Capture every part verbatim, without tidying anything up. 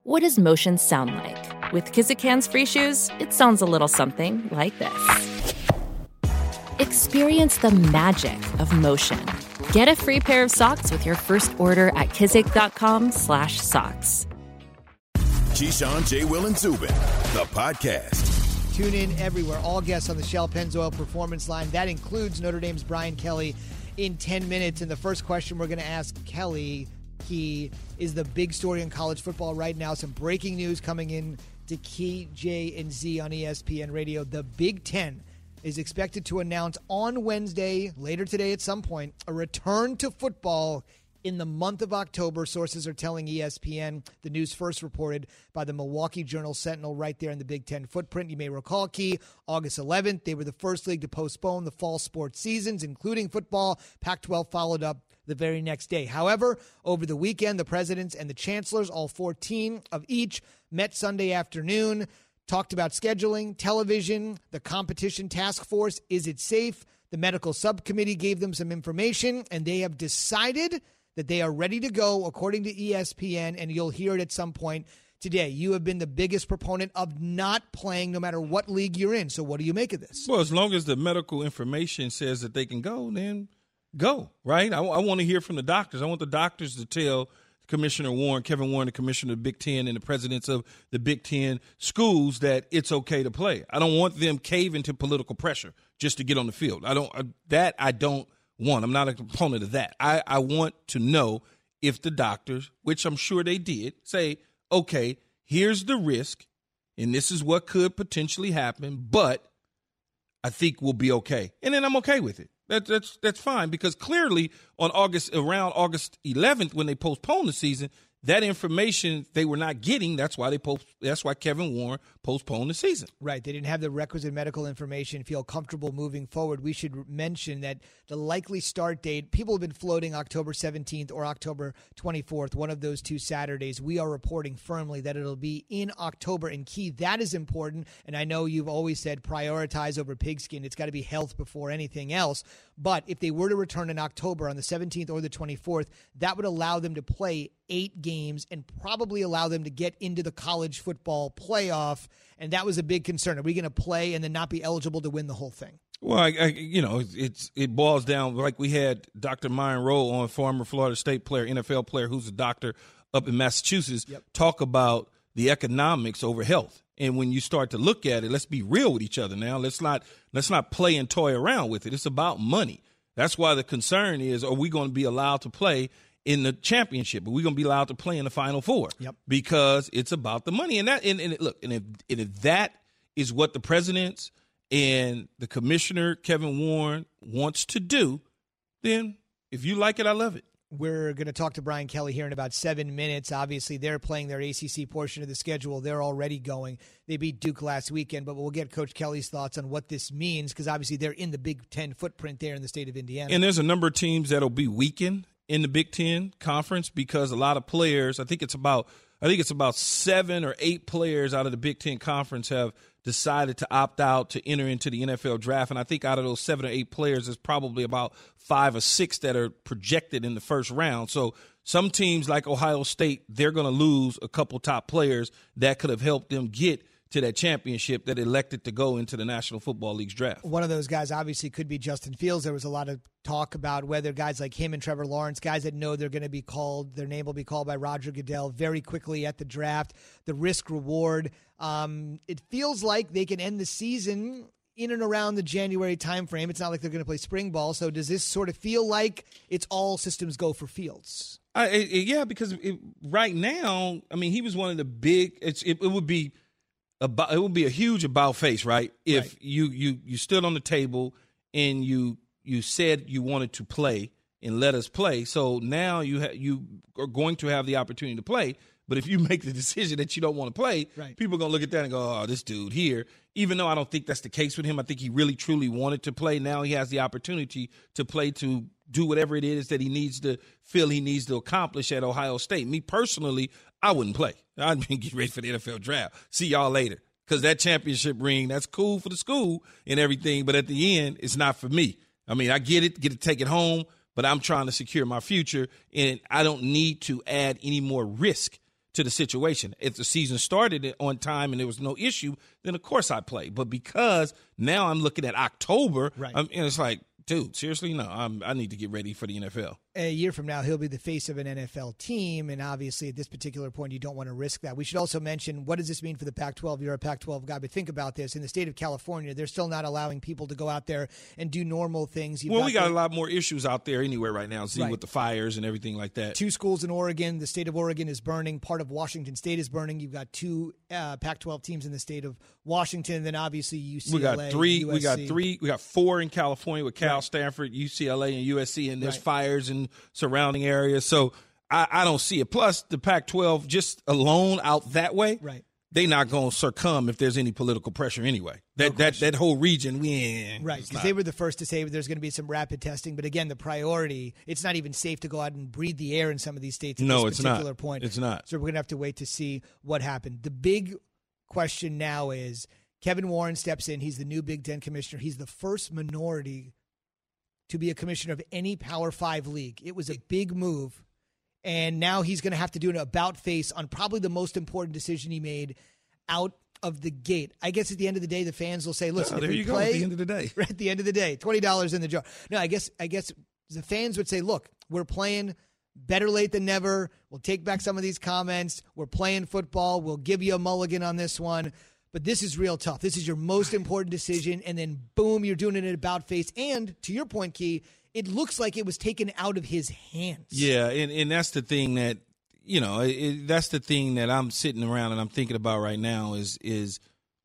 What does motion sound like? With Kizik Hands Free Shoes, it sounds a little something like this. Experience the magic of motion. Get a free pair of socks with your first order at kizik.com slash socks. Keyshawn, J. Will, and Zubin, the podcast. Tune in everywhere. All guests on the Shell Pennzoil Performance Line. That includes Notre Dame's Brian Kelly in ten minutes. And the first question we're going to ask Kelly, Key, is the big story in college football right now. Some breaking news coming in to Key, J, and Z on E S P N Radio. The Big Ten is expected to announce on Wednesday, later today at some point, a return to football in the month of October. Sources are telling E S P N. The news first reported by the Milwaukee Journal-Sentinel right there in the Big Ten footprint. You may recall, Key, August eleventh, they were the first league to postpone the fall sports seasons, including football. Pac twelve followed up the very next day. However, over the weekend, the presidents and the chancellors, all fourteen of each, met Sunday afternoon, talked about scheduling, television, the competition task force. Is it safe? The medical subcommittee gave them some information, and they have decided that they are ready to go, according to E S P N, and you'll hear it at some point today. You have been the biggest proponent of not playing no matter what league you're in. So what do you make of this? Well, as long as the medical information says that they can go, then go, right? I, I want to hear from the doctors. I want the doctors to tell Commissioner Warren, Kevin Warren, the commissioner of the Big Ten, and the presidents of the Big Ten schools that it's okay to play. I don't want them caving to political pressure just to get on the field. I don't uh, that I don't want. I'm not a proponent of that. I, I want to know if the doctors, which I'm sure they did, say, okay, here's the risk, and this is what could potentially happen, but I think we'll be okay. And then I'm okay with it. That, that's that's fine, because clearly on August around August eleventh, when they postponed the season, that information they were not getting. That's why they post, That's why Kevin Warren postponed the season. Right. They didn't have the requisite medical information, feel comfortable moving forward. We should mention that the likely start date, people have been floating October seventeenth or October twenty-fourth, one of those two Saturdays. We are reporting firmly that it'll be in October. And Key, that is important. And I know you've always said prioritize over pigskin. It's got to be health before anything else. But if they were to return in October on the seventeenth or the twenty-fourth, that would allow them to play eight games and probably allow them to get into the college football playoff. And that was a big concern. Are we going to play and then not be eligible to win the whole thing? Well, I, I, you know, it's it boils down, like we had Doctor Myron Rowe on, former Florida State player, N F L player, who's a doctor up in Massachusetts, yep. talk about the economics over health. And when you start to look at it, let's be real with each other now. Let's not let's not play and toy around with it. It's about money. That's why the concern is, are we going to be allowed to play in the championship? Are we going to be allowed to play in the Final Four? Yep. Because it's about the money. And that and, and look, and if, and if that is what the presidents and the commissioner, Kevin Warren, wants to do, then if you like it, I love it. We're going to talk to Brian Kelly here in about seven minutes. Obviously, they're playing their A C C portion of the schedule. They're already going. They beat Duke last weekend, but we'll get Coach Kelly's thoughts on what this means, because obviously they're in the Big Ten footprint there in the state of Indiana. And there's a number of teams that'll be weakened in the Big Ten conference, because a lot of players, I think it's about I think it's about seven or eight players out of the Big Ten conference have decided to opt out to enter into the N F L draft. And I think out of those seven or eight players, there's probably about five or six that are projected in the first round. So some teams like Ohio State, they're going to lose a couple top players that could have helped them get to that championship, that elected to go into the National Football League's draft. One of those guys obviously could be Justin Fields. There was a lot of talk about whether guys like him and Trevor Lawrence, guys that know they're going to be called, their name will be called by Roger Goodell very quickly at the draft. The risk reward, um, it feels like they can end the season in and around the January timeframe. It's not like they're going to play spring ball. So does this sort of feel like it's all systems go for Fields? I, it, yeah, because it, right now, I mean, he was one of the big. It's it, it would be. About, it would be a huge about face, right? If right. you you you stood on the table and you you said you wanted to play and let us play. So now you ha- you are going to have the opportunity to play. But if you make the decision that you don't want to play, right. people are going to look at that and go, oh, this dude here. Even though I don't think that's the case with him, I think he really, truly wanted to play. Now he has the opportunity to play, to do whatever it is that he needs to feel he needs to accomplish at Ohio State. Me personally, I wouldn't play. I'd be getting ready for the N F L draft. See y'all later. Because that championship ring, that's cool for the school and everything. But at the end, it's not for me. I mean, I get it, get to take it home, but I'm trying to secure my future. And I don't need to add any more risk to the situation. If the season started on time and there was no issue, then of course I play. But because now I'm looking at October, right. I'm, and it's like, dude, seriously, no, I'm, I need to get ready for the N F L. A year from now, he'll be the face of an N F L team, and obviously at this particular point, you don't want to risk that. We should also mention, what does this mean for the Pac twelve? You're a Pac twelve guy, but think about this. In the state of California, they're still not allowing people to go out there and do normal things. You've well, got we got the, a lot more issues out there anyway right now, see, right. with the fires and everything like that. Two schools in Oregon. The state of Oregon is burning. Part of Washington State is burning. You've got two uh, Pac twelve teams in the state of Washington, and then obviously U C L A. We got three. U S C. We got three. We got four in California with Cal, right. Stanford, U C L A, and U S C, and there's right. fires in surrounding areas. So I, I don't see it. Plus, the Pac twelve just alone out that way, right. they're not going to succumb if there's any political pressure anyway. That no that that whole region, we right, because they were the first to say there's going to be some rapid testing. But again, the priority, it's not even safe to go out and breathe the air in some of these states at no, this it's particular not. point. It's not. So we're going to have to wait to see what happened. The big question now is Kevin Warren steps in. He's the new Big Ten commissioner. He's the first minority to be a commissioner of any Power Five league. It was a big move, and now he's going to have to do an about face on probably the most important decision he made out of the gate. I guess at the end of the day, the fans will say, listen, oh, if there we you play, go, at the end of the day. At the end of the day, twenty dollars in the jar. No, I guess I guess the fans would say, look, we're playing better late than never. We'll take back some of these comments. We're playing football. We'll give you a mulligan on this one. But this is real tough. This is your most important decision, and then, boom, you're doing it in about face. And, to your point, Key, it looks like it was taken out of his hands. Yeah, and, and that's the thing that, you know, it, that's the thing that I'm sitting around and I'm thinking about right now is is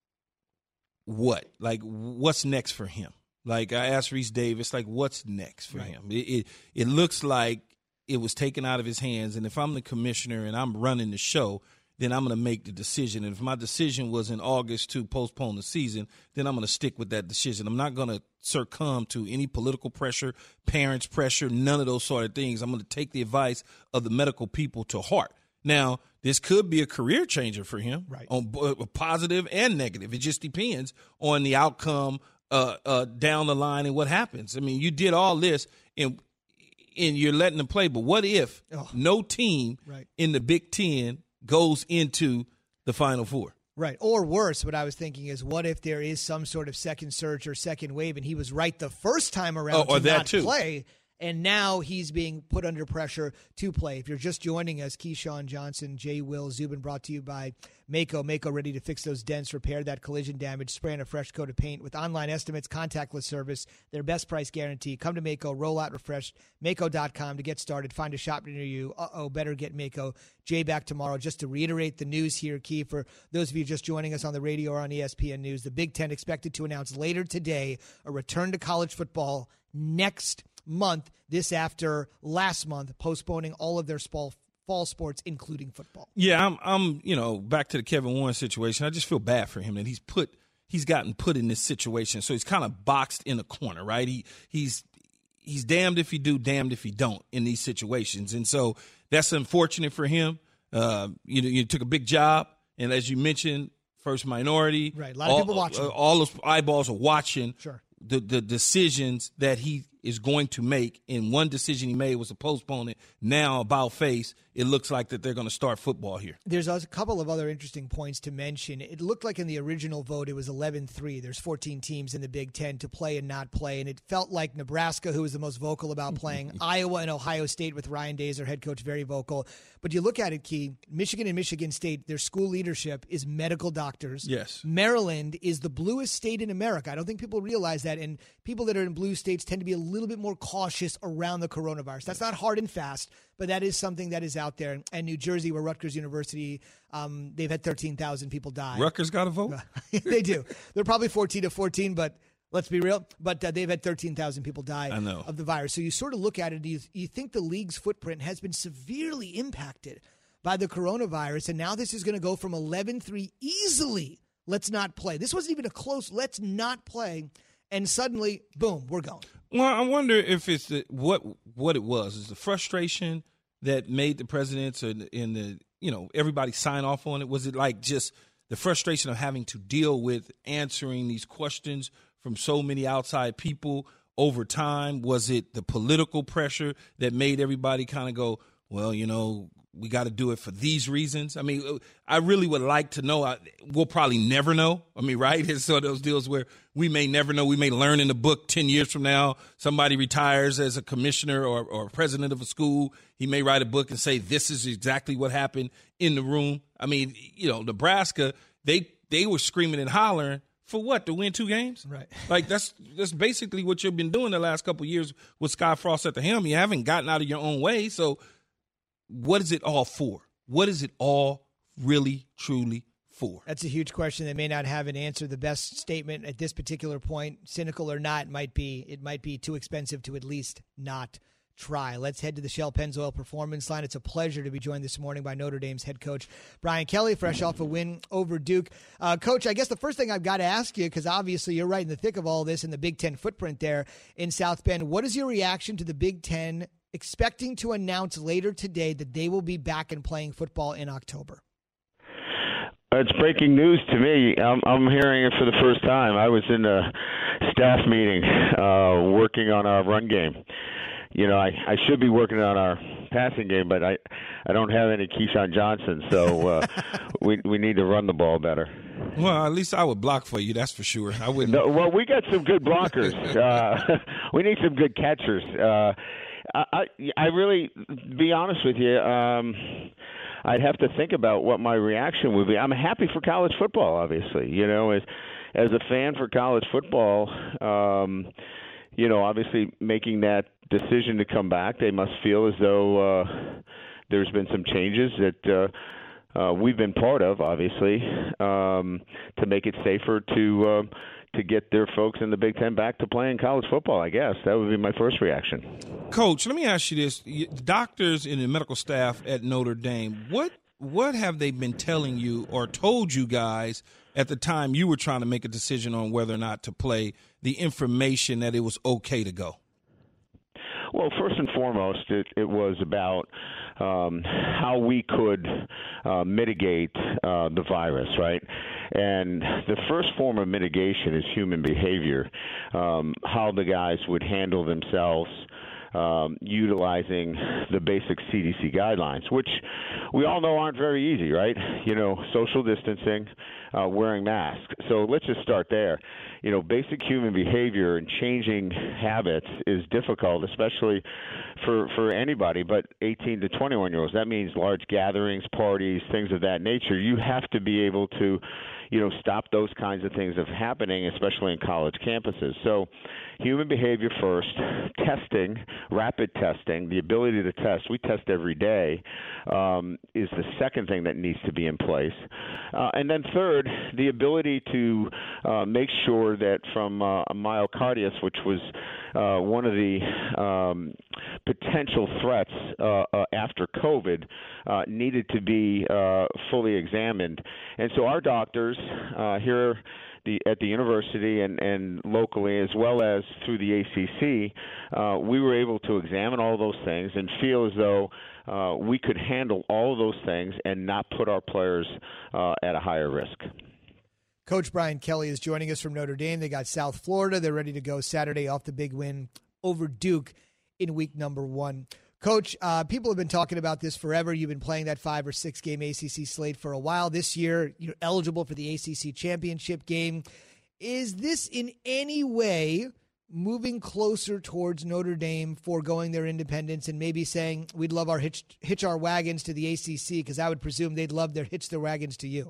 what? Like, what's next for him? Like, I asked Reese Davis, like, what's next for right. him? It, it It looks like it was taken out of his hands, and if I'm the commissioner and I'm running the show, then I'm going to make the decision. And if my decision was in August to postpone the season, then I'm going to stick with that decision. I'm not going to succumb to any political pressure, parents' pressure, none of those sort of things. I'm going to take the advice of the medical people to heart. Now, this could be a career changer for him, right. on uh, positive and negative. It just depends on the outcome uh, uh, down the line and what happens. I mean, you did all this and and you're letting them play, but what if oh. no team right. in the Big Ten goes into the Final Four? Right. Or worse, what I was thinking is, what if there is some sort of second surge or second wave, and he was right the first time around oh, or to that not too. play, and now he's being put under pressure to play. If you're just joining us, Keyshawn Johnson, Jay Will Zubin, brought to you by Mako. Mako, ready to fix those dents, repair that collision damage, spray on a fresh coat of paint with online estimates, contactless service, their best price guarantee. Come to Mako, roll out refreshed, Mako dot com to get started. Find a shop near you. Uh-oh, better get Mako. Jay back tomorrow. Just to reiterate the news here, Key, for those of you just joining us on the radio or on E S P N News, the Big Ten expected to announce later today a return to college football next month, this after last month, postponing all of their fall, fall sports, including football. Yeah, I'm, I'm, you know, back to the Kevin Warren situation. I just feel bad for him that he's put, he's gotten put in this situation. So he's kind of boxed in a corner, right? He, he's, he's damned if he do, damned if he don't in these situations. And so that's unfortunate for him. Uh, you know, you took a big job, and as you mentioned, first minority. Right, a lot of all, people watching. Uh, all those eyeballs are watching. Sure. The, the decisions that he is going to make, and one decision he made was to postpone it. Now, about face, it looks like that they're going to start football here. There's a couple of other interesting points to mention. It looked like in the original vote it was eleven three. There's fourteen teams in the Big Ten to play and not play, and it felt like Nebraska, who was the most vocal about playing, Iowa and Ohio State with Ryan Day, their head coach, very vocal. But you look at it, Key, Michigan and Michigan State, their school leadership is medical doctors. Yes. Maryland is the bluest state in America. I don't think people realize that, and people that are in blue states tend to be a little bit more cautious around the coronavirus. That's not hard and fast, but that is something that is out there. And New Jersey, where Rutgers University, um, they've had thirteen thousand people die. Rutgers got a vote? They do. They're probably fourteen to fourteen, but let's be real. But uh, they've had thirteen thousand people die I know. of the virus. So you sort of look at it and you, you think the league's footprint has been severely impacted by the coronavirus. And now this is going to go from eleven three easily. Let's not play. This wasn't even a close let's not play. And suddenly, boom, we're going. Well, I wonder if it's the, what what it was. Is the frustration that made the presidents and, and the, you know, everybody sign off on it? Was it like just the frustration of having to deal with answering these questions from so many outside people over time? Was it the political pressure that made everybody kind of go, well, you know, we got to do it for these reasons? I mean, I really would like to know. I, we'll probably never know. I mean, right? It's sort of those deals where we may never know. We may learn in the book ten years from now. Somebody retires as a commissioner or, or president of a school. He may write a book and say, this is exactly what happened in the room. I mean, you know, Nebraska, they they were screaming and hollering for what? To win two games? Right. Like, that's that's basically what you've been doing the last couple of years with Scott Frost at the helm. You haven't gotten out of your own way. So what is it all for? What is it all really, truly for? That's a huge question that may not have an answer. The best statement at this particular point, cynical or not, might be it might be too expensive to at least not try. Let's head to the Shell Pennzoil Performance Line. It's a pleasure to be joined this morning by Notre Dame's head coach, Brian Kelly, fresh off a win over Duke. Uh, Coach, I guess the first thing I've got to ask you, because obviously you're right in the thick of all this in the Big Ten footprint there in South Bend, what is your reaction to the Big Ten expecting to announce later today that they will be back and playing football in October? It's breaking news to me. I'm, I'm hearing it for the first time. I was in a staff meeting uh, working on our run game. You know, I, I should be working on our passing game, but I, I don't have any Keyshawn Johnson, so uh, we we need to run the ball better. Well, at least I would block for you, that's for sure. I wouldn't. No, well, we got some good blockers. uh, we need some good catchers. Uh, I, I really, be honest with you, um, I'd have to think about what my reaction would be. I'm happy for college football, obviously. You know, as as a fan for college football, um, you know, obviously making that decision to come back, they must feel as though uh, there's been some changes that uh, uh, we've been part of, obviously, um, to make it safer to uh, to get their folks in the Big Ten back to playing college football, I guess. That would be my first reaction. Coach, let me ask you this. Doctors and the medical staff at Notre Dame, what what have they been telling you or told you guys at the time you were trying to make a decision on whether or not to play, the information that it was okay to go? Well, first and foremost, it, it was about um, how we could uh, mitigate uh, the virus, right? And the first form of mitigation is human behavior, um, how the guys would handle themselves, um, utilizing the basic C D C guidelines, which we all know aren't very easy, right? You know, social distancing, uh, wearing masks. So let's just start there. You know, basic human behavior and changing habits is difficult, especially for for anybody but eighteen to twenty-one-year-olds. That means large gatherings, parties, things of that nature. You have to be able to, you know, stop those kinds of things from happening, especially in college campuses. So human behavior first, testing, rapid testing, the ability to test. We test every day um, is the second thing that needs to be in place. Uh, and then third, the ability to uh, make sure that from uh, a myocarditis, which was uh, one of the um, potential threats uh, uh, after COVID, uh, needed to be uh, fully examined. And so our doctors uh, here the, at the university and, and locally, as well as through the A C C, uh, we were able to examine all those things and feel as though uh, we could handle all of those things and not put our players uh, at a higher risk. Coach Brian Kelly is joining us from Notre Dame. They got South Florida. They're ready to go Saturday off the big win over Duke in week number one. Coach, uh, people have been talking about this forever. You've been playing that five or six game A C C slate for a while. This year, you're eligible for the A C C championship game. Is this in any way moving closer towards Notre Dame foregoing their independence and maybe saying we'd love our hitch, hitch our wagons to the A C C? Because I would presume they'd love their hitch their wagons to you.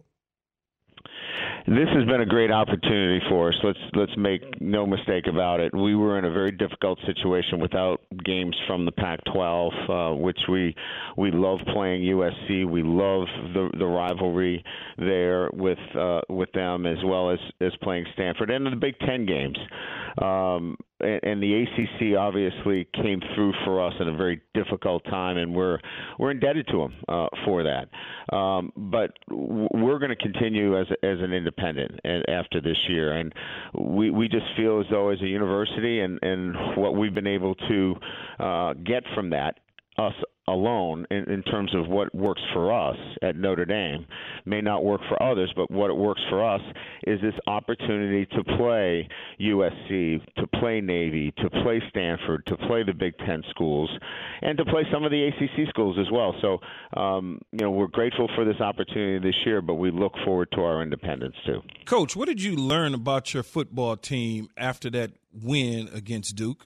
This has been a great opportunity for us. Let's let's make no mistake about it. We were in a very difficult situation without games from the Pac twelve, uh, which we we love playing U S C. We love the the rivalry there with uh, with them, as well as, as playing Stanford and the Big Ten games. Um, and, and the A C C obviously came through for us in a very difficult time, and we're we're indebted to them uh, for that. Um, but we're going to continue as as an independent after this year, and we we just feel as though as a university and and what we've been able to uh, get from that, us alone in, in terms of what works for us at Notre Dame may not work for others, but what works for us is this opportunity to play U S C, to play Navy, to play Stanford, to play the Big Ten schools, and to play some of the A C C schools as well. So, um, you know, we're grateful for this opportunity this year, but we look forward to our independence too. Coach, what did you learn about your football team after that win against Duke?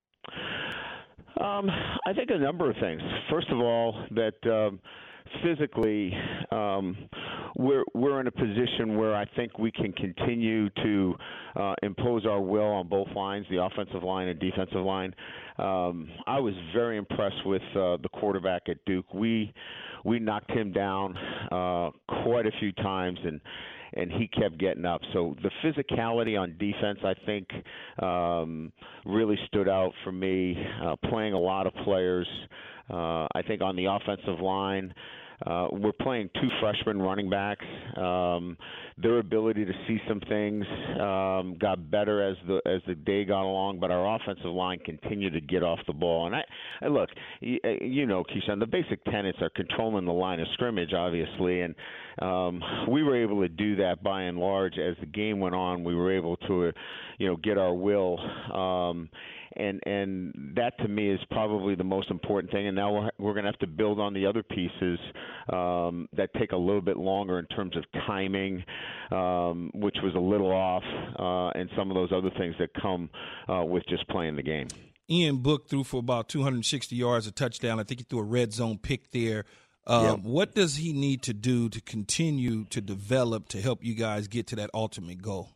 Um, I think a number of things. First of all, that um, physically um, we're we're in a position where I think we can continue to uh, impose our will on both lines, the offensive line and defensive line. Um, I was very impressed with uh, the quarterback at Duke. We we knocked him down uh, quite a few times, and and he kept getting up. So the physicality on defense, I think, um, really stood out for me, uh, playing a lot of players. Uh, I think on the offensive line, uh, we're playing two freshman running backs. Um, their ability to see some things um, got better as the as the day got along, but our offensive line continued to get off the ball. And I, I look, you, you know, Keyshawn, the basic tenets are controlling the line of scrimmage, obviously, and um, we were able to do that by and large. As the game went on, we were able to, uh, you know, get our will. Um, And and that to me is probably the most important thing. And now we're, we're going to have to build on the other pieces um, that take a little bit longer in terms of timing, um, which was a little off, uh, and some of those other things that come uh, with just playing the game. Ian Book threw for about two hundred sixty yards, a touchdown. I think he threw a red zone pick there. Um, yep. What does he need to do to continue to develop to help you guys get to that ultimate goal?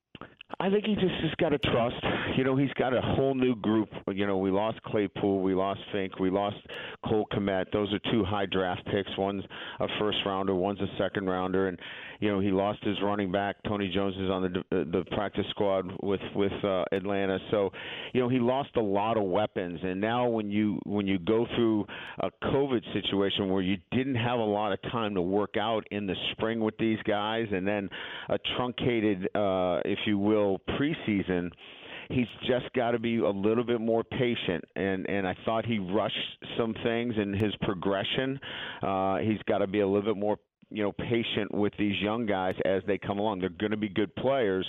I think he just has got to trust. You know, he's got a whole new group. You know, we lost Claypool, we lost Fink, we lost Cole Kmet. Those are two high draft picks. One's a first rounder, one's a second rounder, and you know he lost his running back. Tony Jones is on the the practice squad with with uh, Atlanta. So, you know, he lost a lot of weapons. And now when you when you go through a COVID situation where you didn't have a lot of time to work out in the spring with these guys, and then a truncated, uh, if you will, preseason, he's just got to be a little bit more patient, and, and I thought he rushed some things in his progression. Uh, he's got to be a little bit more, you know, patient with these young guys as they come along. They're going to be good players,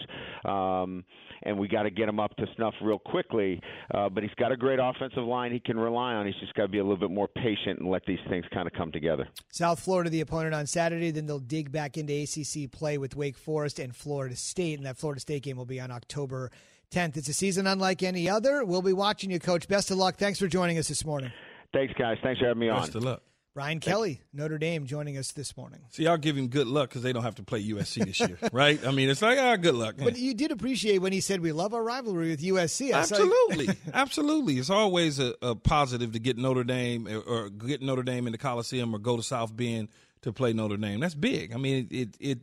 um, and we got to get them up to snuff real quickly. Uh, but he's got a great offensive line he can rely on. He's just got to be a little bit more patient and let these things kind of come together. South Florida, the opponent on Saturday. Then they'll dig back into A C C play with Wake Forest and Florida State, and that Florida State game will be on October tenth. It's a season unlike any other. We'll be watching you, Coach. Best of luck. Thanks for joining us this morning. Thanks, guys. Thanks for having me on. Best of luck. Brian Kelly, Notre Dame, joining us this morning. See, I'll give him good luck because they don't have to play U S C this year, right? I mean, it's like, ah, good luck. But you did appreciate when he said we love our rivalry with U S C. I Absolutely. Absolutely. It's always a, a positive to get Notre Dame or, or get Notre Dame in the Coliseum or go to South Bend to play Notre Dame. That's big. I mean, it, it, it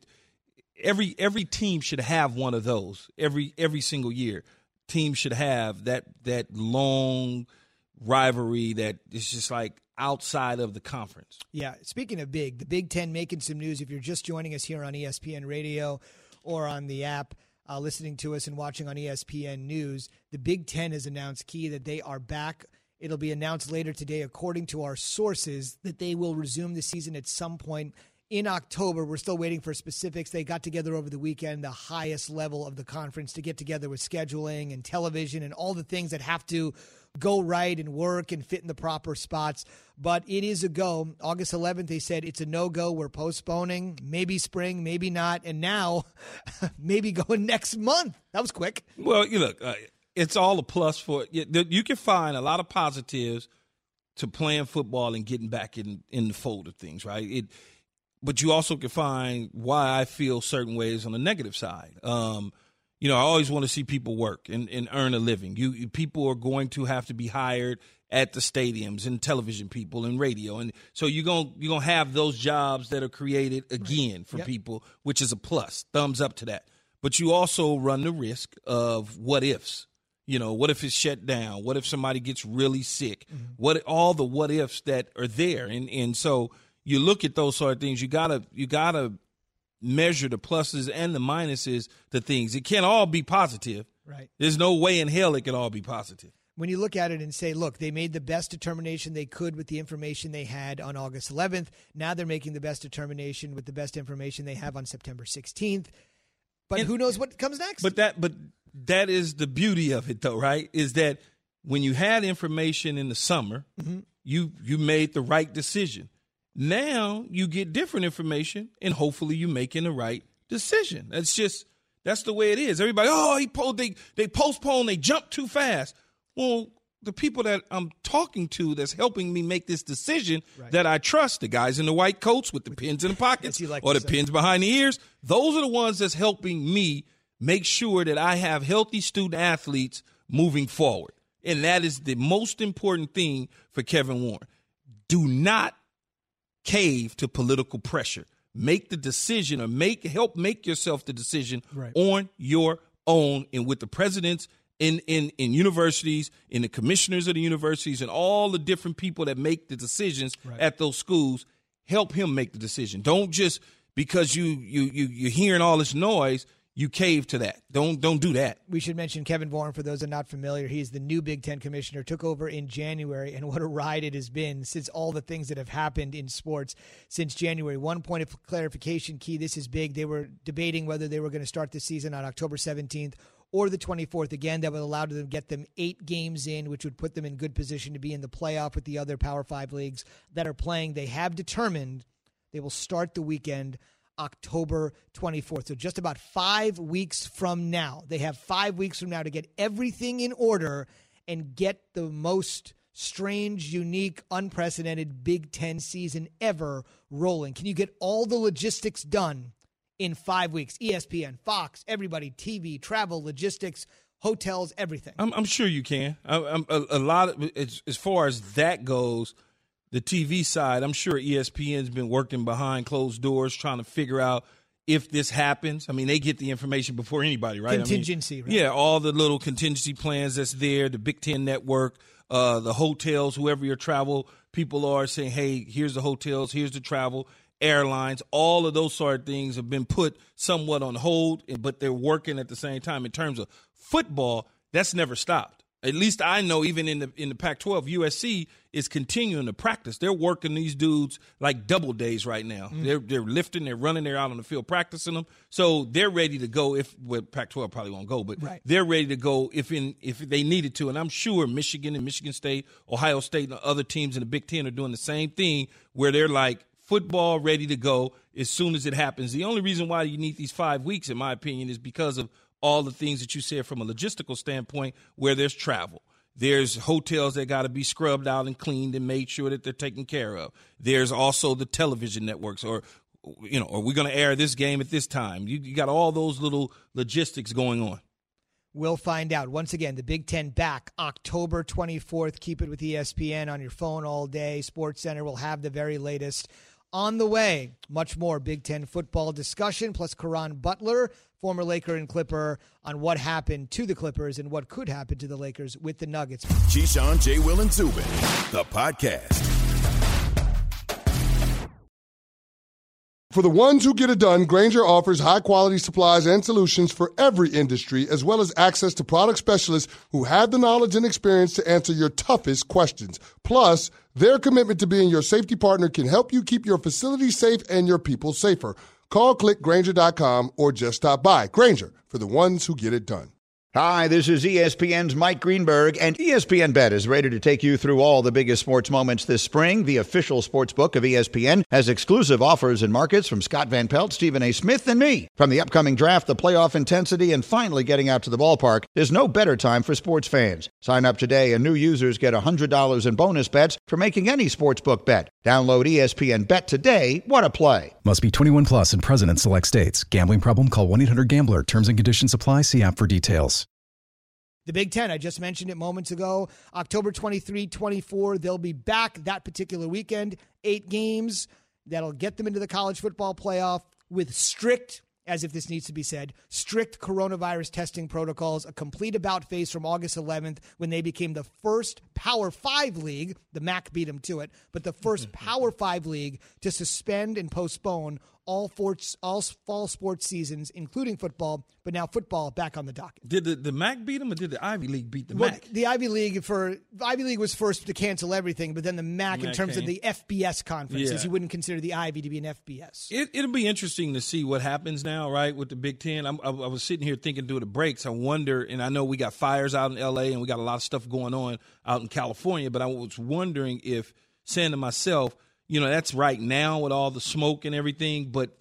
every every team should have one of those every every single year. Teams should have that that long rivalry that is just like outside of the conference. Yeah. Speaking of big, the Big Ten making some news. If you're just joining us here on E S P N Radio or on the app, uh, listening to us and watching on E S P N News, the Big Ten has announced, Key, that they are back. It'll be announced later today, according to our sources, that they will resume the season at some point in October. We're still waiting for specifics. They got together over the weekend, the highest level of the conference, to get together with scheduling and television and all the things that have to go right and work and fit in the proper spots. But it is a go. August eleventh, they said it's a no-go. We're postponing. Maybe spring, maybe not. And now, maybe going next month. That was quick. Well, you look, uh, it's all a plus for you. You can find a lot of positives to playing football and getting back in, in the fold of things, right? It, but you also can find why I feel certain ways on the negative side. Um, you know, I always want to see people work and, and earn a living. You, you people are going to have to be hired at the stadiums and television people and radio, and so you're gonna you're gonna have those jobs that are created again for yep. people, which is a plus. Thumbs up to that. But you also run the risk of what ifs. You know, what if it's shut down? What if somebody gets really sick? Mm-hmm. What all the what ifs that are there, and and so you look at those sort of things. You gotta you gotta measure the pluses and the minuses to things. It can't all be positive. Right. There's no way in hell it can all be positive. when you look at it and say, look, they made the best determination they could with the information they had on August eleventh. Now they're making the best determination with the best information they have on September sixteenth. But and, who knows what comes next? But that, but that is the beauty of it, though, right? Is that when you had information in the summer, mm-hmm. you you made the right decision. Now you get different information, and hopefully you're making the right decision. That's just that's the way it is. Everybody, oh, he po- they they postponed, they jumped too fast. Well, the people that I'm talking to that's helping me make this decision right. that I trust, the guys in the white coats with the pins in the pockets like or the say. pins behind the ears, those are the ones that's helping me make sure that I have healthy student athletes moving forward. And that is the most important thing for Kevin Warren. Do not cave to political pressure. Make the decision or make help make yourself the decision right. on your own. And with the presidents in, in, in universities, in the commissioners of the universities, and all the different people that make the decisions right. at those schools, help him make the decision. Don't just because you you you you're hearing all this noise, you cave to that. Don't don't do that. We should mention Kevin Warren, for those that are not familiar. He's the new Big Ten commissioner, took over in January, and what a ride it has been since all the things that have happened in sports since January. One point of clarification, Key, this is big. They were debating whether they were going to start the season on October seventeenth or the twenty-fourth. Again, that would allow them to get them eight games in, which would put them in good position to be in the playoff with the other Power Five leagues that are playing. They have determined they will start the weekend October twenty-fourth. So just about five weeks from now. They have five weeks from now to get everything in order and get the most strange, unique, unprecedented Big Ten season ever rolling. Can you get all the logistics done in five weeks? E S P N, Fox, everybody, T V, travel, logistics, hotels, everything. I'm, I'm sure you can. I, I'm, a, a lot of as, as far as that goes, the T V side, I'm sure E S P N's been working behind closed doors trying to figure out if this happens. I mean, they get the information before anybody, right? Contingency, I mean, right? Yeah, all the little contingency plans that's there, the Big Ten Network, uh, the hotels, whoever your travel people are saying, hey, here's the hotels, here's the travel, airlines, all of those sort of things have been put somewhat on hold, but they're working at the same time. In terms of football, that's never stopped. At least I know even in the in the Pac twelve, U S C is continuing to practice. They're working these dudes like double days right now. Mm. They're they're lifting, they're running, they're out on the field practicing them. So they're ready to go if well, Pac twelve probably won't go, but right. they're ready to go if in if they needed to. And I'm sure Michigan and Michigan State, Ohio State, and the other teams in the Big Ten are doing the same thing where they're like football ready to go as soon as it happens. The only reason why you need these five weeks, in my opinion, is because of all the things that you said from a logistical standpoint where there's travel. There's hotels that got to be scrubbed out and cleaned and made sure that they're taken care of. There's also the television networks or, you know, are we going to air this game at this time? You, you got all those little logistics going on. We'll find out. Once again, the Big Ten back October twenty-fourth. Keep it with E S P N on your phone all day. SportsCenter will have the very latest on the way. Much more Big Ten football discussion, plus Caron Butler, former Laker and Clipper, on what happened to the Clippers and what could happen to the Lakers with the Nuggets. Keyshawn, J. Will, and Zubin, the podcast. For the ones who get it done, Grainger offers high-quality supplies and solutions for every industry, as well as access to product specialists who have the knowledge and experience to answer your toughest questions. Plus, their commitment to being your safety partner can help you keep your facility safe and your people safer. Call, click Grainger dot com, or just stop by. Grainger, for the ones who get it done. Hi, this is E S P N's Mike Greenberg, and E S P N Bet is ready to take you through all the biggest sports moments this spring. The official sports book of E S P N has exclusive offers and markets from Scott Van Pelt, Stephen A. Smith, and me. From the upcoming draft, the playoff intensity, and finally getting out to the ballpark, there's no better time for sports fans. Sign up today, and new users get one hundred dollars in bonus bets for making any sportsbook bet. Download E S P N Bet today. What a play. Must be twenty-one plus and present in select states. Gambling problem? Call one eight hundred gambler. Terms and conditions apply. See app for details. The Big Ten, I just mentioned it moments ago, October twenty-third, twenty-fourth, they'll be back that particular weekend. Eight games that'll get them into the college football playoff with strict, as if this needs to be said, strict coronavirus testing protocols, a complete about-face from August eleventh when they became the first Power Five league, the M A C beat them to it, but the first Power Five league to suspend and postpone all, forts, all fall sports seasons, including football, but now football back on the docket. Did the, the M A C beat them, or did the Ivy League beat the well, M A C? The Ivy League for Ivy League was first to cancel everything, but then the M A C, M A C in terms came. of the F B S conferences, Yeah. you wouldn't consider the Ivy to be an F B S. It, it'll be interesting to see what happens now, right, with the Big Ten. I'm, I, I was sitting here thinking through the breaks. I wonder, and I know we got fires out in L A and we got a lot of stuff going on out in California, but I was wondering if, saying to myself, you know, that's right now with all the smoke and everything, but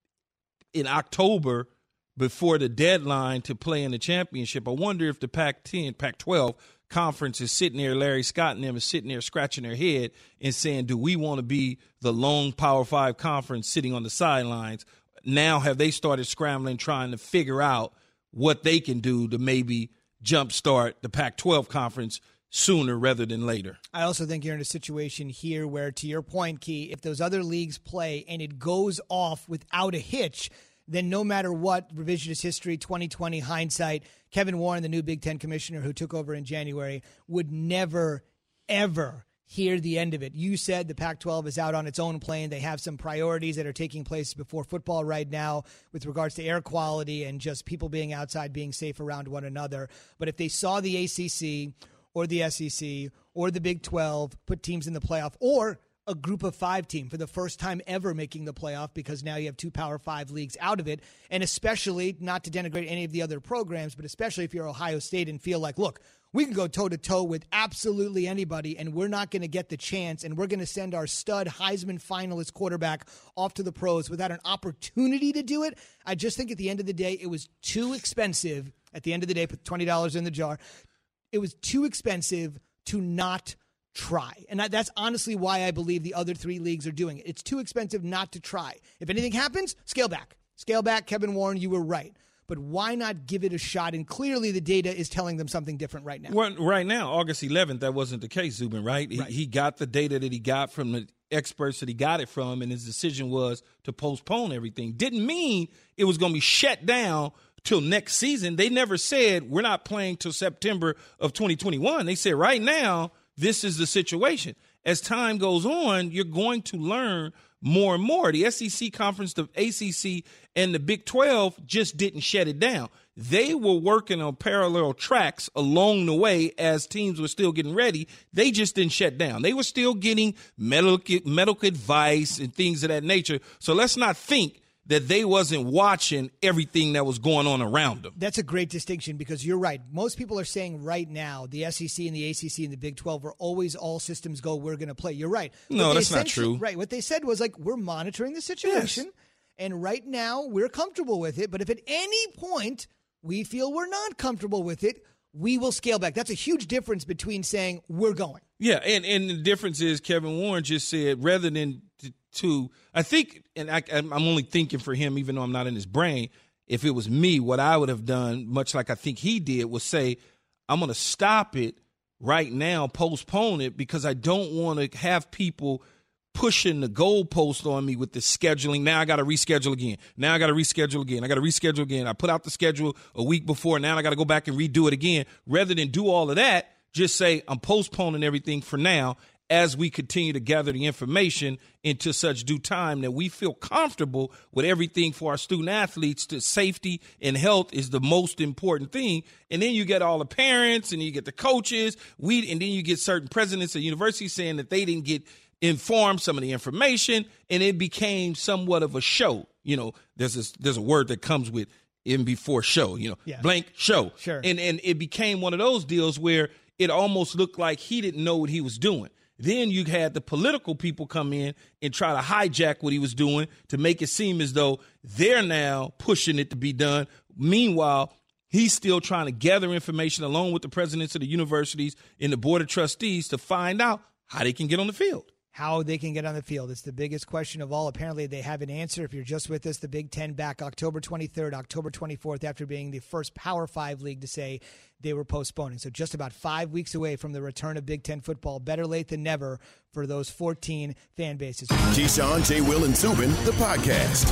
in October, before the deadline to play in the championship, I wonder if the Pac ten, Pac twelve conference is sitting there, Larry Scott and them is sitting there scratching their head and saying, do we want to be the lone Power Five conference sitting on the sidelines? Now have they started scrambling, trying to figure out what they can do to maybe jumpstart the Pac twelve conference sooner rather than later? I also think you're in a situation here where, to your point, Key, if those other leagues play and it goes off without a hitch, then no matter what, revisionist history, twenty twenty hindsight, Kevin Warren, the new Big Ten commissioner who took over in January, would never, ever hear the end of it. You said the Pac twelve is out on its own plane. They have some priorities that are taking place before football right now with regards to air quality and just people being outside, being safe around one another. But if they saw the A C C or the S E C or the Big twelve put teams in the playoff, or a group of five team for the first time ever making the playoff, because now you have two Power Five leagues out of it, and especially, not to denigrate any of the other programs, but especially if you're Ohio State and feel like, look, we can go toe-to-toe with absolutely anybody, and we're not going to get the chance, and we're going to send our stud Heisman finalist quarterback off to the pros without an opportunity to do it. I just think at the end of the day, it was too expensive. At the end of the day, put twenty dollars in the jar. It was too expensive to not try. And that's honestly why I believe the other three leagues are doing it. It's too expensive not to try. If anything happens, scale back. Scale back, Kevin Warren, you were right. But why not give it a shot? And clearly the data is telling them something different right now. Well, right now, August eleventh, that wasn't the case, Zubin, right? right? He, he got the data that he got from the experts that he got it from, and his decision was to postpone everything. Didn't mean it was going to be shut down till next season. They never said we're not playing till September of twenty twenty-one. They said right now, this is the situation. As time goes on, you're going to learn more and more. The S E C conference, the A C C, and the Big twelve just didn't shut it down. They were working on parallel tracks along the way as teams were still getting ready. They just didn't shut down. They were still getting medical, medical advice and things of that nature. So let's not think that they wasn't watching everything that was going on around them. That's a great distinction, because you're right. Most people are saying right now the S E C and the A C C and the Big twelve are always all systems go, we're going to play. You're right. No, that's not true. Right. What they said was, like, we're monitoring the situation, yes, and right now we're comfortable with it. But if at any point we feel we're not comfortable with it, we will scale back. That's a huge difference between saying we're going. Yeah, and, and the difference is Kevin Warren just said, rather than to, to I think, and I, I'm only thinking for him, even though I'm not in his brain, if it was me, what I would have done, much like I think he did, was say, I'm going to stop it right now, postpone it, because I don't want to have people pushing the goalpost on me with the scheduling. Now I got to reschedule again. Now I got to reschedule again. I got to reschedule again. I put out the schedule a week before. Now I got to go back and redo it again. Rather than do all of that, just say I'm postponing everything for now as we continue to gather the information into such due time that we feel comfortable with everything for our student athletes. To safety and health is the most important thing. And then you get all the parents and you get the coaches. We and then you get certain presidents of universities saying that they didn't get informed some of the information, and it became somewhat of a show. You know, there's a, there's a word that comes with in before show, you know, yeah. blank show. Sure. And and it became one of those deals where it almost looked like he didn't know what he was doing. Then you had the political people come in and try to hijack what he was doing to make it seem as though they're now pushing it to be done. Meanwhile, he's still trying to gather information along with the presidents of the universities and the board of trustees to find out how they can get on the field. How they can get on the field. It's the biggest question of all. Apparently, they have an answer. If you're just with us, the Big Ten back October twenty-third, October twenty-fourth, after being the first Power Five league to say they were postponing. So just about five weeks away from the return of Big Ten football. Better late than never for those fourteen fan bases. Keyshawn, J. Will, and Zubin, the podcast.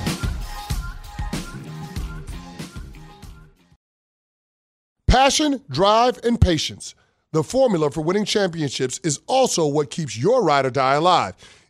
Passion, drive, and patience. The formula for winning championships is also what keeps your ride or die alive.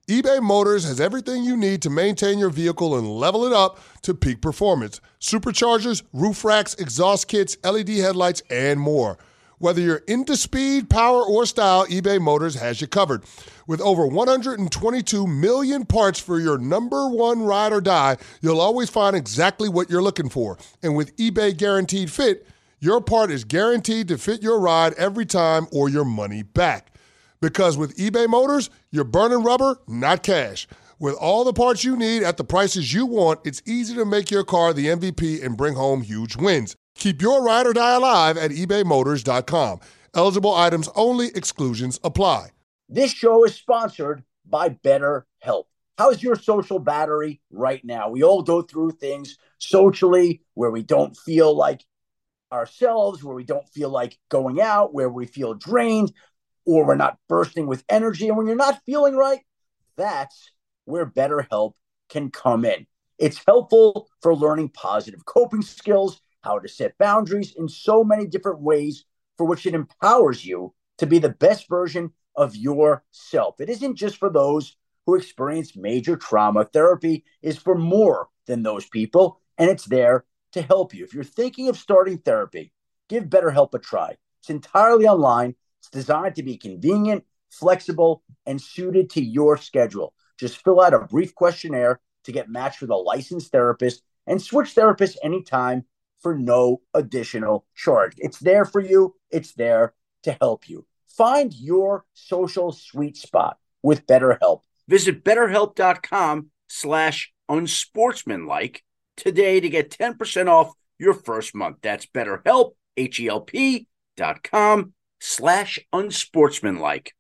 eBay Motors has everything you need to maintain your vehicle and level it up to peak performance. Superchargers, roof racks, exhaust kits, L E D headlights, and more. Whether you're into speed, power, or style, eBay Motors has you covered. With over one hundred twenty-two million parts for your number one ride or die, you'll always find exactly what you're looking for. And with eBay Guaranteed Fit, your part is guaranteed to fit your ride every time or your money back. Because with eBay Motors, you're burning rubber, not cash. With all the parts you need at the prices you want, it's easy to make your car the M V P and bring home huge wins. Keep your ride or die alive at ebay motors dot com. Eligible items only. Exclusions apply. This show is sponsored by BetterHelp. How's your social battery right now? We all go through things socially where we don't feel like ourselves, where we don't feel like going out, where we feel drained, or we're not bursting with energy. And when you're not feeling right, that's where BetterHelp can come in. It's helpful for learning positive coping skills, how to set boundaries in so many different ways, for which it empowers you to be the best version of yourself. It isn't just for those who experience major trauma. Therapy is for more than those people, and it's there to help you. If you're thinking of starting therapy, give BetterHelp a try. It's entirely online. It's designed to be convenient, flexible, and suited to your schedule. Just fill out a brief questionnaire to get matched with a licensed therapist and switch therapists anytime for no additional charge. It's there for you. It's there to help you. Find your social sweet spot with BetterHelp. Visit betterhelp.com slash unsportsmanlike today to get ten percent off your first month. That's BetterHelp, H-E-L-P dot com slash unsportsmanlike.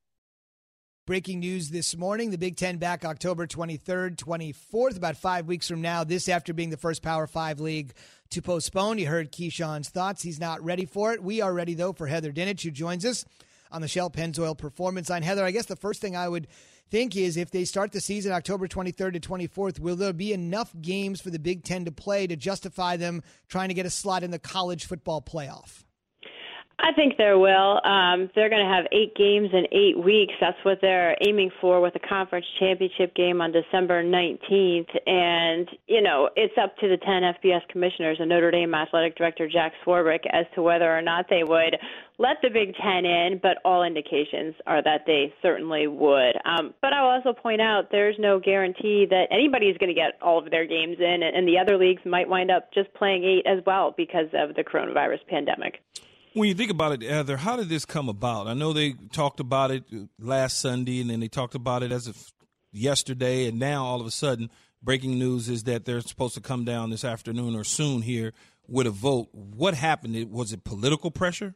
Breaking news this morning, the Big Ten back October twenty-third, twenty-fourth, about five weeks from now, this after being the first Power Five league to postpone. You heard Keyshawn's thoughts. He's not ready for it. We are ready, though, for Heather Dinich, who joins us on the Shell Pennzoil Performance Line. Heather, I guess the first thing I would think is if they start the season October twenty-third to twenty-fourth, will there be enough games for the Big Ten to play to justify them trying to get a slot in the college football playoff? I think there will. Um, they're going to have eight games in eight weeks. That's what they're aiming for with the conference championship game on December nineteenth. And, you know, it's up to the ten F B S commissioners and Notre Dame Athletic Director Jack Swarbrick as to whether or not they would let the Big Ten in, but all indications are that they certainly would. Um, but I'll also point out there's no guarantee that anybody's going to get all of their games in, and the other leagues might wind up just playing eight as well because of the coronavirus pandemic. When you think about it, Heather, how did this come about? I know they talked about it last Sunday, and then they talked about it as of yesterday, and now all of a sudden, breaking news is that they're supposed to come down this afternoon or soon here with a vote. What happened? Was it political pressure?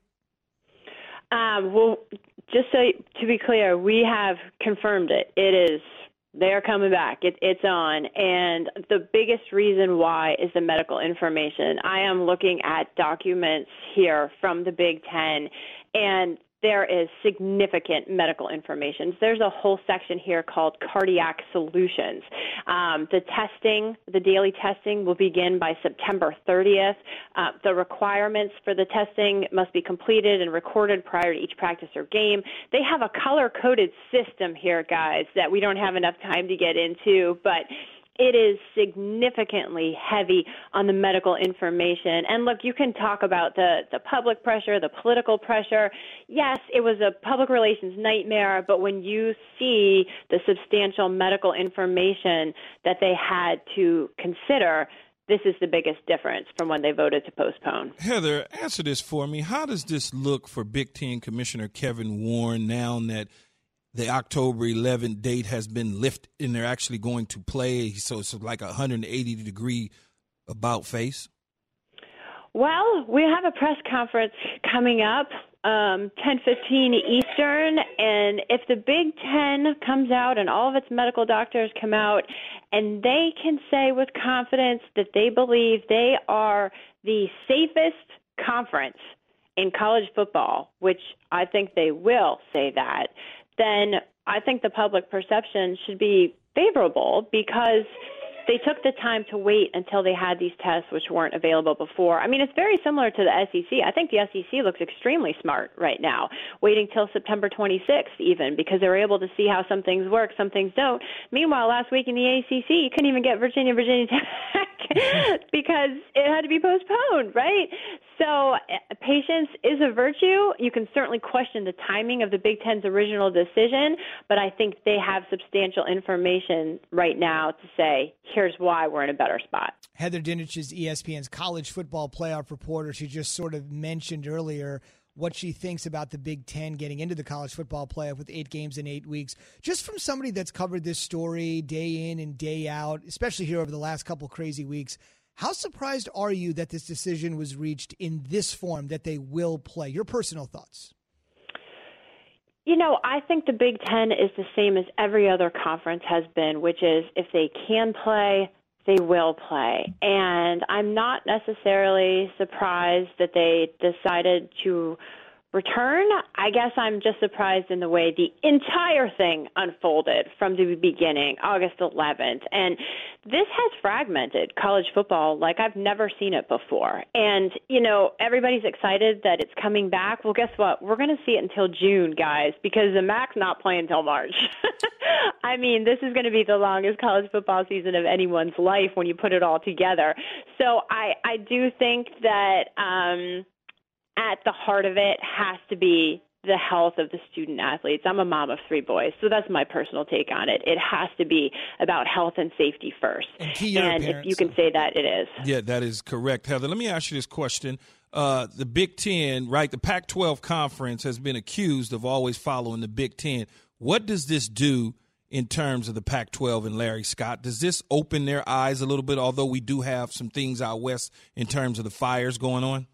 Um, well, just so to be clear, we have confirmed it. It is. They are coming back. It, it's on. And the biggest reason why is the medical information. I am looking at documents here from the Big Ten, and there is significant medical information. There's a whole section here called Cardiac Solutions. Um, the testing, the daily testing will begin by September thirtieth. Uh, the requirements for the testing must be completed and recorded prior to each practice or game. They have a color-coded system here, guys, that we don't have enough time to get into, but it is significantly heavy on the medical information. And look, you can talk about the, the public pressure, the political pressure. Yes, it was a public relations nightmare, but when you see the substantial medical information that they had to consider, this is the biggest difference from when they voted to postpone. Heather, answer this for me. How does this look for Big Ten Commissioner Kevin Warren now that the October eleventh date has been lifted and they're actually going to play? So it's like a one hundred eighty degree about face. Well, we have a press conference coming up, um, ten fifteen Eastern, and if the Big Ten comes out and all of its medical doctors come out and they can say with confidence that they believe they are the safest conference in college football, which I think they will say that, then I think the public perception should be favorable, because they took the time to wait until they had these tests, which weren't available before. I mean, it's very similar to the S E C. I think the S E C looks extremely smart right now, waiting till September twenty-sixth even, because they were able to see how some things work, some things don't. Meanwhile, last week in the A C C, you couldn't even get Virginia, Virginia Tech because it had to be postponed, right? So uh, patience is a virtue. You can certainly question the timing of the Big Ten's original decision, but I think they have substantial information right now to say, here's why we're in a better spot. Heather Dinich is E S P N's college football playoff reporter. She just sort of mentioned earlier what she thinks about the Big Ten getting into the college football playoff with eight games in eight weeks. Just from somebody that's covered this story day in and day out, especially here over the last couple crazy weeks, how surprised are you that this decision was reached in this form, that they will play? Your personal thoughts. You know, I think the Big Ten is the same as every other conference has been, which is if they can play, they will play. And I'm not necessarily surprised that they decided to return. I guess I'm just surprised in the way the entire thing unfolded from the beginning, August eleventh. And this has fragmented college football like I've never seen it before. And, you know, everybody's excited that it's coming back. Well, guess what? We're going to see it until June, guys, because the M A C's not playing until March. I mean, this is going to be the longest college football season of anyone's life when you put it all together. So I, I do think that um, at the heart of it has to be the health of the student athletes. I'm a mom of three boys, so that's my personal take on it. It has to be about health and safety first. And, key and if you can say that, it is. Yeah, that is correct. Heather, let me ask you this question. Uh, the Big Ten, right, the Pac twelve conference has been accused of always following the Big Ten. What does this do in terms of the Pac twelve and Larry Scott? Does this open their eyes a little bit, although we do have some things out west in terms of the fires going on?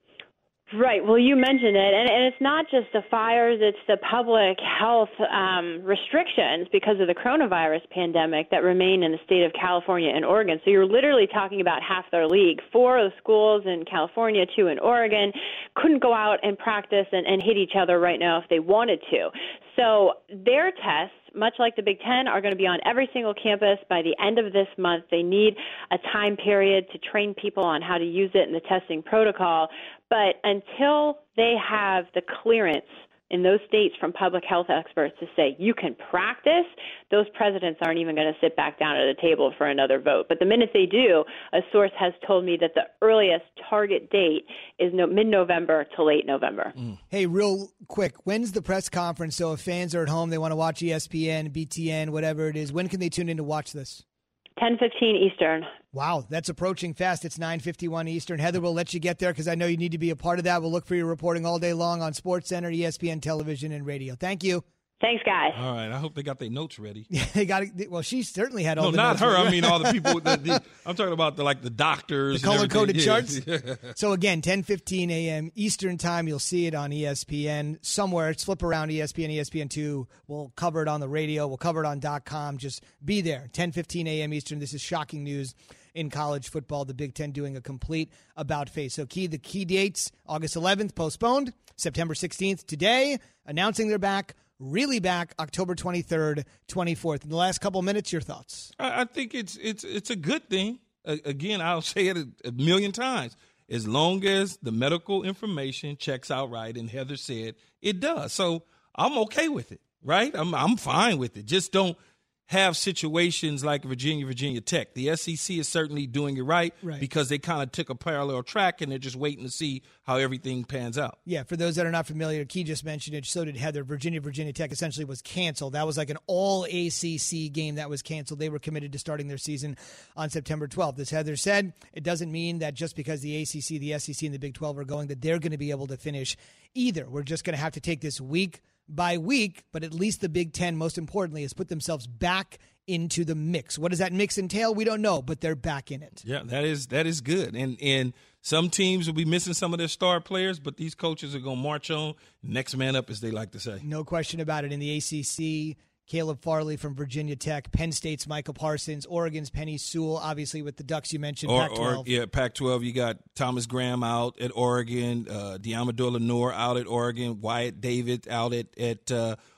Right. Well, you mentioned it, and, and it's not just the fires, it's the public health um, restrictions because of the coronavirus pandemic that remain in the state of California and Oregon. So you're literally talking about half their league. Four of the schools in California, two in Oregon, couldn't go out and practice and, and hit each other right now if they wanted to. So their tests, much like the Big Ten, are going to be on every single campus by the end of this month. They need a time period to train people on how to use it in the testing protocol. But until they have the clearance in those states from public health experts to say you can practice, those presidents aren't even going to sit back down at the table for another vote. But the minute they do, a source has told me that the earliest target date is no, mid-November to late November. Mm. Hey, real quick, when's the press conference? So if fans are at home, they want to watch E S P N, B T N, whatever it is, when can they tune in to watch this? ten fifteen Eastern. Wow, that's approaching fast. It's nine fifty-one Eastern. Heather, we'll let you get there because I know you need to be a part of that. We'll look for your reporting all day long on SportsCenter, E S P N Television, and radio. Thank you. Thanks, guys. All right. I hope they got their notes ready. Yeah, they got it. Well, she certainly had all no, the notes. No, not her. Ready. I mean, all the people. The, the, I'm talking about the like the doctors. The color-coded yeah. charts. So, again, ten fifteen a.m. Eastern time. You'll see it on E S P N somewhere. It's flip around E S P N, E S P N two. We'll cover it on the radio. We'll cover it on .com. Just be there. ten fifteen a.m. Eastern. This is shocking news in college football. The Big Ten doing a complete about-face. So, key the key dates, August eleventh, postponed. September sixteenth, today, announcing they're back. Really back October twenty-third, twenty-fourth. In the last couple minutes, your thoughts? I, I think it's it's it's a good thing. Uh, again, I'll say it a, a million times. As long as the medical information checks out right, and Heather said it does. So I'm okay with it, right? I'm I'm fine with it. Just don't have situations like Virginia, Virginia Tech. The S E C is certainly doing it right, right. because they kind of took a parallel track and they're just waiting to see how everything pans out. Yeah, for those that are not familiar, Key just mentioned it, so did Heather. Virginia, Virginia Tech essentially was canceled. That was like an all A C C game that was canceled. They were committed to starting their season on September twelfth. As Heather said, it doesn't mean that just because the A C C, the S E C, and the Big twelve are going that they're going to be able to finish either. We're just going to have to take this week by week, but at least the Big Ten, most importantly, has put themselves back into the mix. What does that mix entail? We don't know, but they're back in it. Yeah, that is that is good. And and some teams will be missing some of their star players, but these coaches are going to march on. Next man up, as they like to say. No question about it. In the A C C, Caleb Farley from Virginia Tech, Penn State's Michael Parsons, Oregon's Penny Sewell, obviously with the Ducks you mentioned, or, Pac twelve. Or, yeah, Pac twelve, you got Thomas Graham out at Oregon, uh, Diamador Lenore out at Oregon, Wyatt David out at, at uh,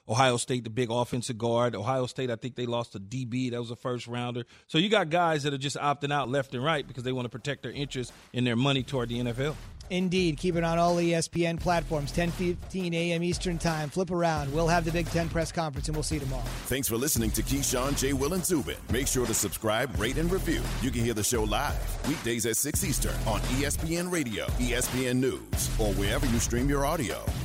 Ohio State, the big offensive guard. Ohio State, I think they lost a D B. That was a first rounder. So you got guys that are just opting out left and right because they want to protect their interests and their money toward the N F L. Indeed. Keep it on all E S P N platforms, ten fifteen a.m. Eastern Time. Flip around. We'll have the Big Ten press conference, and we'll see you tomorrow. Thanks for listening to Keyshawn, J. Will, and Zubin. Make sure to subscribe, rate, and review. You can hear the show live weekdays at six Eastern on E S P N Radio, E S P N News, or wherever you stream your audio.